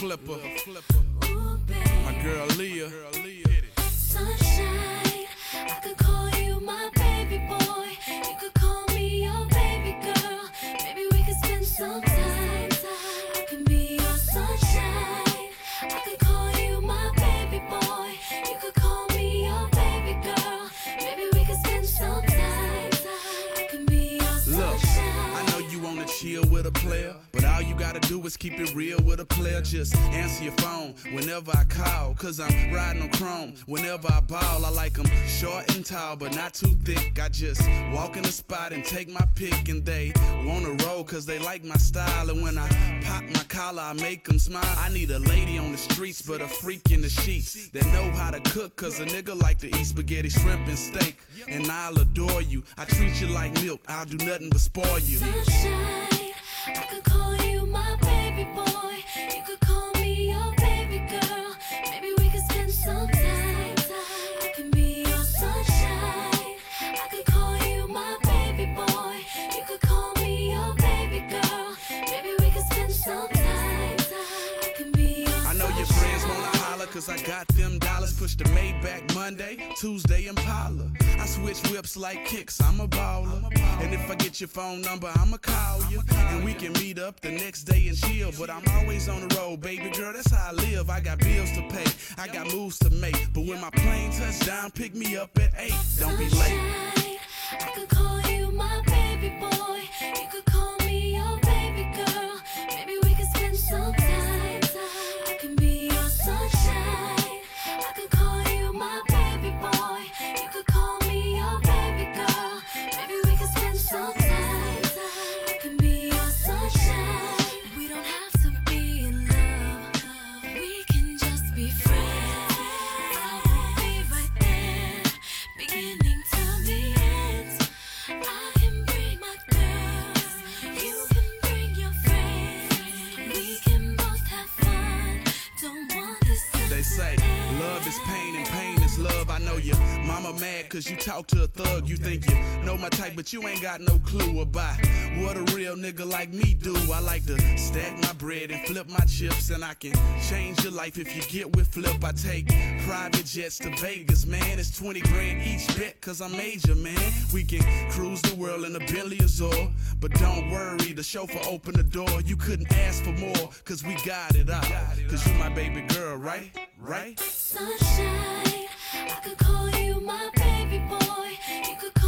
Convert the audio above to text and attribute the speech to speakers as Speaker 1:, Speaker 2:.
Speaker 1: flipper.
Speaker 2: Ooh, babe.
Speaker 1: My girl Leah.
Speaker 2: Sunshine, I could call you my baby boy. You could call me your baby girl. Maybe we could spend some time. I can be your sunshine. I could call you my baby boy. You could call me your baby girl. Maybe we could spend some time. I can be your
Speaker 1: Look,
Speaker 2: sunshine.
Speaker 1: I know you wanna chill with a player, but all you gotta do is keep it real with a player. Just answer your phone whenever I call, cause I'm riding on chrome. Whenever I ball, I like them short and tall, but not too thick. I just walk in the spot and take my pick, and they wanna roll cause they like my style. And when I pop my collar, I make them smile. I need a lady on the streets, but a freak in the sheets that know how to cook, cause a nigga like to eat spaghetti, shrimp, and steak. And I'll adore you. I treat you like milk, I'll do nothing but spoil you.
Speaker 2: Sunshine, I could call you my baby boy. You could call me your baby girl. Maybe we could spend some time. I can be your sunshine. I could call you my baby boy. You could call me your baby girl. Maybe we could spend some time. I can be your
Speaker 1: I know your friends wanna holler, cause I got them dollars. Push the Maybach Monday, Tuesday Impala. I switch whips like kicks, I'm a baller. And if I get your phone number, I'ma call you. And we can meet up the next day and chill. But I'm always on the road, baby girl, that's how I live. I got bills to pay, I got moves to make. But when my plane touch down, pick me up at 8. Don't be late.
Speaker 2: sunshine. I could call you my baby boy. You could call me your baby girl. Maybe we could spend some time. I can be your sunshine. I could call you my baby boy. You could call me your baby girl. Maybe we could spend some time. I can be your sunshine. We don't have to be in love. We can just be friends. I will be right there, beginning to the end. I can bring my girls, you can bring your friends. We can both have fun. Don't want this to
Speaker 1: They say love is pain and pain is love. I know your mama mad cause you talk to a thug. You think you know my type, but you ain't got no clue about what a real nigga like me do. I like to stack my bread and flip my chips, and I can change your life if you get with Flip. I take private jets to Vegas, man. It's 20 grand each bet cause I'm major, man. We can cruise the world in a Bentley Azure, but don't worry, the chauffeur open the door. You couldn't ask for more cause we got it out. Cause you my baby girl, right? Right?
Speaker 2: sunshine. I could call you my baby boy. You could